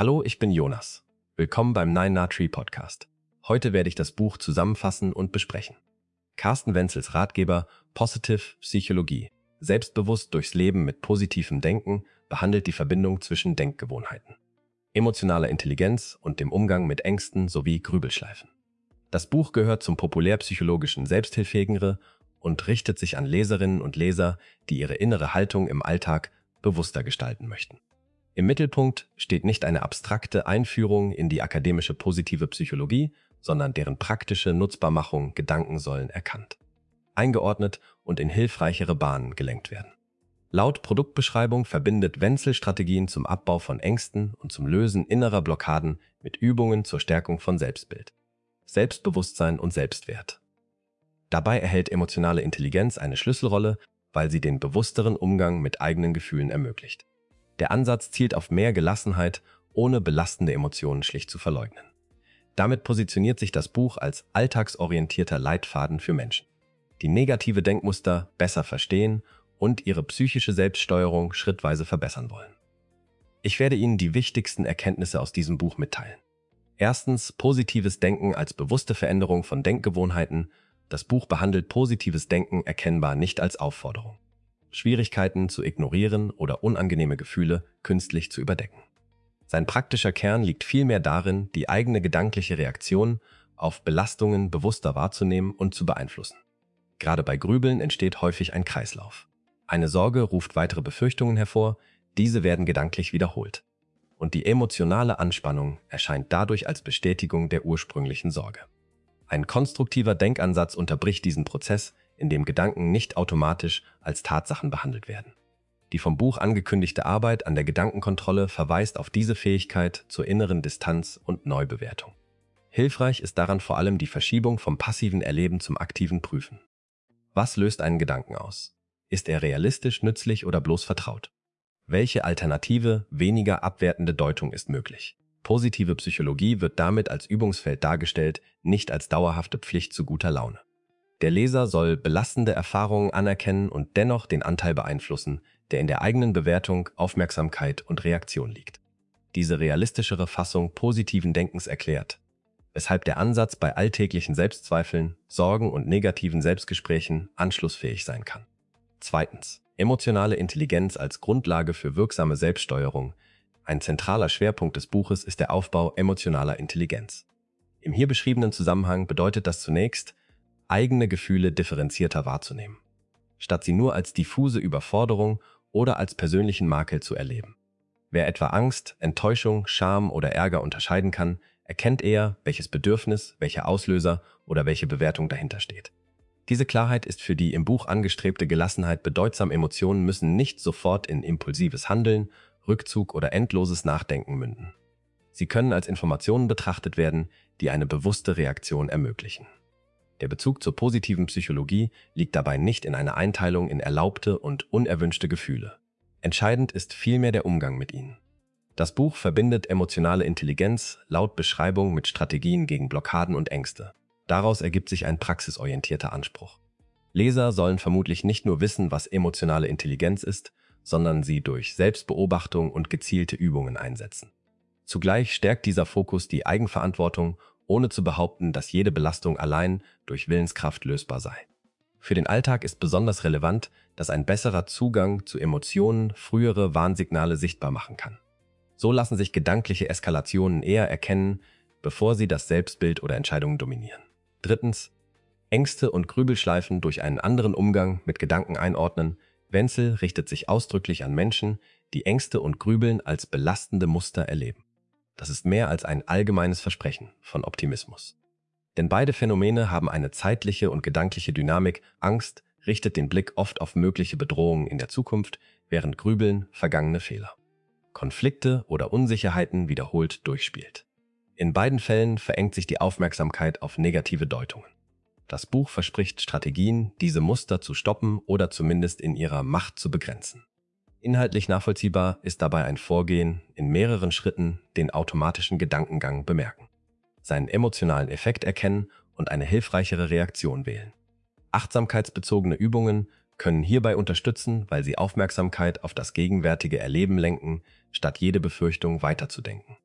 Hallo, ich bin Jonas. Willkommen beim Nine Na Tree Podcast. Heute werde ich das Buch zusammenfassen und besprechen. Carsten Wenzels Ratgeber Positive Psychologie. Selbstbewusst durchs Leben mit positivem Denken behandelt die Verbindung zwischen Denkgewohnheiten, emotionaler Intelligenz und dem Umgang mit Ängsten sowie Grübelschleifen. Das Buch gehört zum populärpsychologischen Selbsthilfegenre und richtet sich an Leserinnen und Leser, die ihre innere Haltung im Alltag bewusster gestalten möchten. Im Mittelpunkt steht nicht eine abstrakte Einführung in die akademische positive Psychologie, sondern deren praktische Nutzbarmachung. Gedanken sollen erkannt, eingeordnet und in hilfreichere Bahnen gelenkt werden. Laut Produktbeschreibung verbindet Wenzel Strategien zum Abbau von Ängsten und zum Lösen innerer Blockaden mit Übungen zur Stärkung von Selbstbild, Selbstbewusstsein und Selbstwert. Dabei erhält emotionale Intelligenz eine Schlüsselrolle, weil sie den bewussteren Umgang mit eigenen Gefühlen ermöglicht. Der Ansatz zielt auf mehr Gelassenheit, ohne belastende Emotionen schlicht zu verleugnen. Damit positioniert sich das Buch als alltagsorientierter Leitfaden für Menschen, die negative Denkmuster besser verstehen und ihre psychische Selbststeuerung schrittweise verbessern wollen. Ich werde Ihnen die wichtigsten Erkenntnisse aus diesem Buch mitteilen. Erstens, positives Denken als bewusste Veränderung von Denkgewohnheiten. Das Buch behandelt positives Denken erkennbar nicht als Aufforderung, Schwierigkeiten zu ignorieren oder unangenehme Gefühle künstlich zu überdecken. Sein praktischer Kern liegt vielmehr darin, die eigene gedankliche Reaktion auf Belastungen bewusster wahrzunehmen und zu beeinflussen. Gerade bei Grübeln entsteht häufig ein Kreislauf. Eine Sorge ruft weitere Befürchtungen hervor, diese werden gedanklich wiederholt. Und die emotionale Anspannung erscheint dadurch als Bestätigung der ursprünglichen Sorge. Ein konstruktiver Denkansatz unterbricht diesen Prozess, in dem Gedanken nicht automatisch als Tatsachen behandelt werden. Die vom Buch angekündigte Arbeit an der Gedankenkontrolle verweist auf diese Fähigkeit zur inneren Distanz und Neubewertung. Hilfreich ist daran vor allem die Verschiebung vom passiven Erleben zum aktiven Prüfen. Was löst einen Gedanken aus? Ist er realistisch, nützlich oder bloß vertraut? Welche alternative, weniger abwertende Deutung ist möglich? Positive Psychologie wird damit als Übungsfeld dargestellt, nicht als dauerhafte Pflicht zu guter Laune. Der Leser soll belastende Erfahrungen anerkennen und dennoch den Anteil beeinflussen, der in der eigenen Bewertung, Aufmerksamkeit und Reaktion liegt. Diese realistischere Fassung positiven Denkens erklärt, weshalb der Ansatz bei alltäglichen Selbstzweifeln, Sorgen und negativen Selbstgesprächen anschlussfähig sein kann. Zweitens, emotionale Intelligenz als Grundlage für wirksame Selbststeuerung. Ein zentraler Schwerpunkt des Buches ist der Aufbau emotionaler Intelligenz. Im hier beschriebenen Zusammenhang bedeutet das zunächst, eigene Gefühle differenzierter wahrzunehmen, statt sie nur als diffuse Überforderung oder als persönlichen Makel zu erleben. Wer etwa Angst, Enttäuschung, Scham oder Ärger unterscheiden kann, erkennt eher, welches Bedürfnis, welcher Auslöser oder welche Bewertung dahinter steht. Diese Klarheit ist für die im Buch angestrebte Gelassenheit bedeutsam. Emotionen müssen nicht sofort in impulsives Handeln, Rückzug oder endloses Nachdenken münden. Sie können als Informationen betrachtet werden, die eine bewusste Reaktion ermöglichen. Der Bezug zur positiven Psychologie liegt dabei nicht in einer Einteilung in erlaubte und unerwünschte Gefühle. Entscheidend ist vielmehr der Umgang mit ihnen. Das Buch verbindet emotionale Intelligenz laut Beschreibung mit Strategien gegen Blockaden und Ängste. Daraus ergibt sich ein praxisorientierter Anspruch. Leser sollen vermutlich nicht nur wissen, was emotionale Intelligenz ist, sondern sie durch Selbstbeobachtung und gezielte Übungen einsetzen. Zugleich stärkt dieser Fokus die Eigenverantwortung, ohne zu behaupten, dass jede Belastung allein durch Willenskraft lösbar sei. Für den Alltag ist besonders relevant, dass ein besserer Zugang zu Emotionen frühere Warnsignale sichtbar machen kann. So lassen sich gedankliche Eskalationen eher erkennen, bevor sie das Selbstbild oder Entscheidungen dominieren. Drittens, Ängste und Grübelschleifen durch einen anderen Umgang mit Gedanken einordnen. Wenzel richtet sich ausdrücklich an Menschen, die Ängste und Grübeln als belastende Muster erleben. Das ist mehr als ein allgemeines Versprechen von Optimismus. Denn beide Phänomene haben eine zeitliche und gedankliche Dynamik. Angst richtet den Blick oft auf mögliche Bedrohungen in der Zukunft, während Grübeln vergangene Fehler, Konflikte oder Unsicherheiten wiederholt durchspielt. In beiden Fällen verengt sich die Aufmerksamkeit auf negative Deutungen. Das Buch verspricht Strategien, diese Muster zu stoppen oder zumindest in ihrer Macht zu begrenzen. Inhaltlich nachvollziehbar ist dabei ein Vorgehen, in mehreren Schritten den automatischen Gedankengang bemerken, seinen emotionalen Effekt erkennen und eine hilfreichere Reaktion wählen. Achtsamkeitsbezogene Übungen können hierbei unterstützen, weil sie Aufmerksamkeit auf das gegenwärtige Erleben lenken, statt jede Befürchtung weiterzudenken.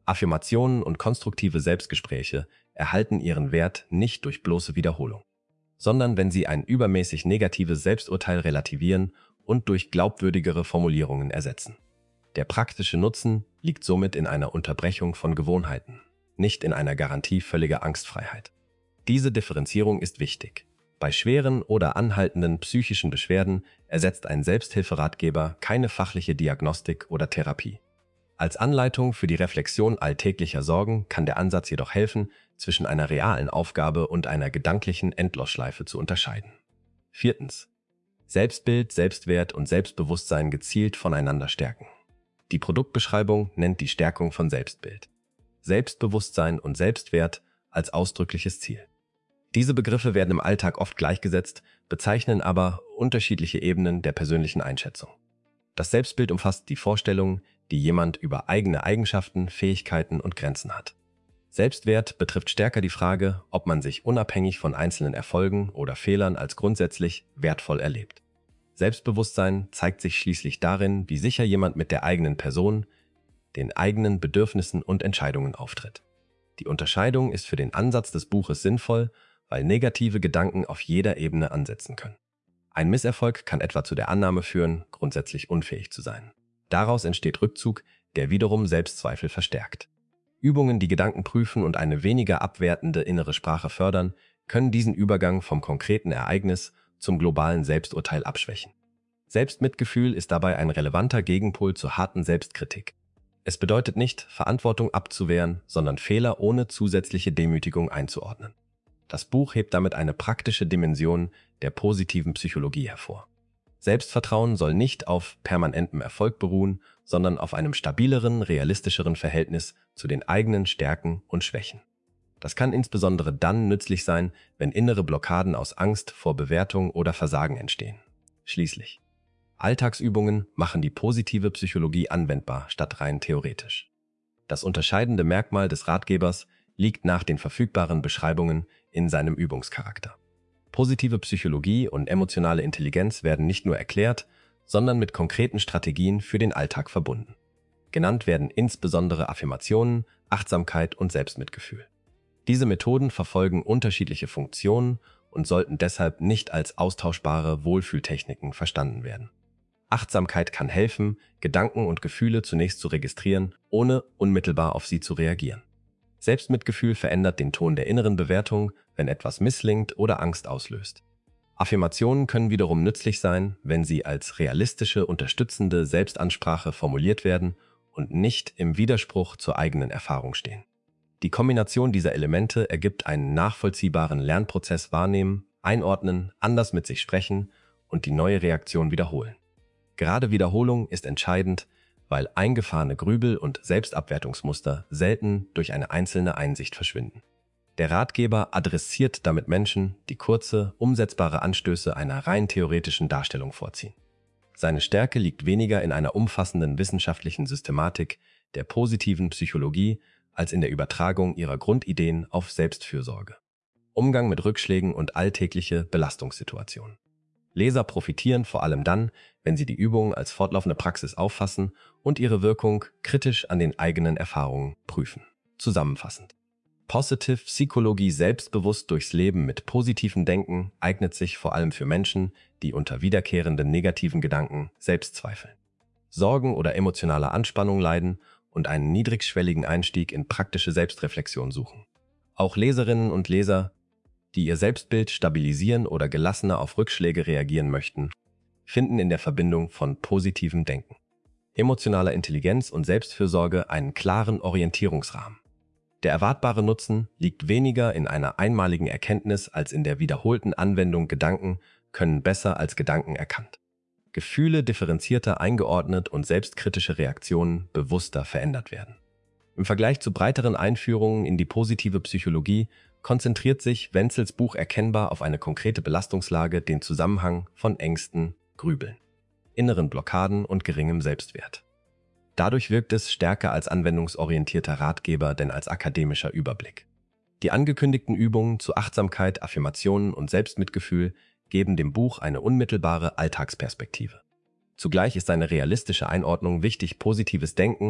Affirmationen und konstruktive Selbstgespräche erhalten ihren Wert nicht durch bloße Wiederholung, sondern wenn sie ein übermäßig negatives Selbsturteil relativieren und durch glaubwürdigere Formulierungen ersetzen. Der praktische Nutzen liegt somit in einer Unterbrechung von Gewohnheiten, nicht in einer Garantie völliger Angstfreiheit. Diese Differenzierung ist wichtig. Bei schweren oder anhaltenden psychischen Beschwerden ersetzt ein Selbsthilferatgeber keine fachliche Diagnostik oder Therapie. Als Anleitung für die Reflexion alltäglicher Sorgen kann der Ansatz jedoch helfen, zwischen einer realen Aufgabe und einer gedanklichen Endlosschleife zu unterscheiden. 4. Selbstbild, Selbstwert und Selbstbewusstsein gezielt voneinander stärken. Die Produktbeschreibung nennt die Stärkung von Selbstbild, Selbstbewusstsein und Selbstwert als ausdrückliches Ziel. Diese Begriffe werden im Alltag oft gleichgesetzt, bezeichnen aber unterschiedliche Ebenen der persönlichen Einschätzung. Das Selbstbild umfasst die Vorstellung, die jemand über eigene Eigenschaften, Fähigkeiten und Grenzen hat. Selbstwert betrifft stärker die Frage, ob man sich unabhängig von einzelnen Erfolgen oder Fehlern als grundsätzlich wertvoll erlebt. Selbstbewusstsein zeigt sich schließlich darin, wie sicher jemand mit der eigenen Person, den eigenen Bedürfnissen und Entscheidungen auftritt. Die Unterscheidung ist für den Ansatz des Buches sinnvoll, weil negative Gedanken auf jeder Ebene ansetzen können. Ein Misserfolg kann etwa zu der Annahme führen, grundsätzlich unfähig zu sein. Daraus entsteht Rückzug, der wiederum Selbstzweifel verstärkt. Übungen, die Gedanken prüfen und eine weniger abwertende innere Sprache fördern, können diesen Übergang vom konkreten Ereignis zum globalen Selbsturteil abschwächen. Selbstmitgefühl ist dabei ein relevanter Gegenpol zur harten Selbstkritik. Es bedeutet nicht, Verantwortung abzuwehren, sondern Fehler ohne zusätzliche Demütigung einzuordnen. Das Buch hebt damit eine praktische Dimension der positiven Psychologie hervor. Selbstvertrauen soll nicht auf permanentem Erfolg beruhen, sondern auf einem stabileren, realistischeren Verhältnis zu den eigenen Stärken und Schwächen. Das kann insbesondere dann nützlich sein, wenn innere Blockaden aus Angst vor Bewertung oder Versagen entstehen. Schließlich: Alltagsübungen machen die positive Psychologie anwendbar statt rein theoretisch. Das unterscheidende Merkmal des Ratgebers liegt nach den verfügbaren Beschreibungen in seinem Übungscharakter. Positive Psychologie und emotionale Intelligenz werden nicht nur erklärt, sondern mit konkreten Strategien für den Alltag verbunden. Genannt werden insbesondere Affirmationen, Achtsamkeit und Selbstmitgefühl. Diese Methoden verfolgen unterschiedliche Funktionen und sollten deshalb nicht als austauschbare Wohlfühltechniken verstanden werden. Achtsamkeit kann helfen, Gedanken und Gefühle zunächst zu registrieren, ohne unmittelbar auf sie zu reagieren. Selbstmitgefühl verändert den Ton der inneren Bewertung, wenn etwas misslingt oder Angst auslöst. Affirmationen können wiederum nützlich sein, wenn sie als realistische, unterstützende Selbstansprache formuliert werden und nicht im Widerspruch zur eigenen Erfahrung stehen. Die Kombination dieser Elemente ergibt einen nachvollziehbaren Lernprozess wahrnehmen, einordnen, anders mit sich sprechen und die neue Reaktion wiederholen. Gerade Wiederholung ist entscheidend, weil eingefahrene Grübel- und Selbstabwertungsmuster selten durch eine einzelne Einsicht verschwinden. Der Ratgeber adressiert damit Menschen, die kurze, umsetzbare Anstöße einer rein theoretischen Darstellung vorziehen. Seine Stärke liegt weniger in einer umfassenden wissenschaftlichen Systematik der positiven Psychologie als in der Übertragung ihrer Grundideen auf Selbstfürsorge, Umgang mit Rückschlägen und alltägliche Belastungssituationen. Leser profitieren vor allem dann, wenn sie die Übungen als fortlaufende Praxis auffassen und ihre Wirkung kritisch an den eigenen Erfahrungen prüfen. Zusammenfassend: Positive Psychologie selbstbewusst durchs Leben mit positivem Denken eignet sich vor allem für Menschen, die unter wiederkehrenden negativen Gedanken Selbstzweifeln, Sorgen oder emotionaler Anspannung leiden und einen niedrigschwelligen Einstieg in praktische Selbstreflexion suchen. Auch Leserinnen und Leser, die ihr Selbstbild stabilisieren oder gelassener auf Rückschläge reagieren möchten, finden in der Verbindung von positivem Denken, emotionaler Intelligenz und Selbstfürsorge einen klaren Orientierungsrahmen. Der erwartbare Nutzen liegt weniger in einer einmaligen Erkenntnis als in der wiederholten Anwendung. Gedanken können besser als Gedanken erkannt, Gefühle differenzierter eingeordnet und selbstkritische Reaktionen bewusster verändert werden. Im Vergleich zu breiteren Einführungen in die positive Psychologie konzentriert sich Wenzels Buch erkennbar auf eine konkrete Belastungslage, den Zusammenhang von Ängsten, Grübeln, inneren Blockaden und geringem Selbstwert. Dadurch wirkt es stärker als anwendungsorientierter Ratgeber denn als akademischer Überblick. Die angekündigten Übungen zu Achtsamkeit, Affirmationen und Selbstmitgefühl geben dem Buch eine unmittelbare Alltagsperspektive. Zugleich ist seine realistische Einordnung wichtig. Positives Denken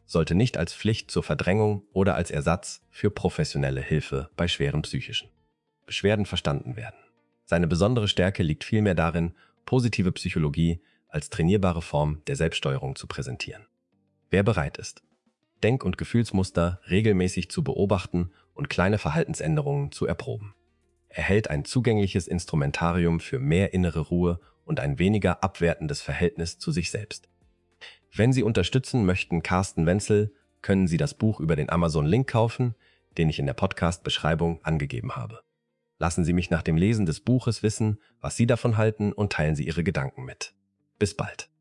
sollte nicht als Pflicht zur Verdrängung oder als Ersatz für professionelle Hilfe bei schweren psychischen Beschwerden verstanden werden. Seine besondere Stärke liegt vielmehr darin, positive Psychologie als trainierbare Form der Selbststeuerung zu präsentieren. Wer bereit ist, Denk- und Gefühlsmuster regelmäßig zu beobachten und kleine Verhaltensänderungen zu erproben, erhält ein zugängliches Instrumentarium für mehr innere Ruhe und ein weniger abwertendes Verhältnis zu sich selbst. Wenn Sie unterstützen möchten Carsten Wenzel, können Sie das Buch über den Amazon-Link kaufen, den ich in der Podcast-Beschreibung angegeben habe. Lassen Sie mich nach dem Lesen des Buches wissen, was Sie davon halten und teilen Sie Ihre Gedanken mit. Bis bald.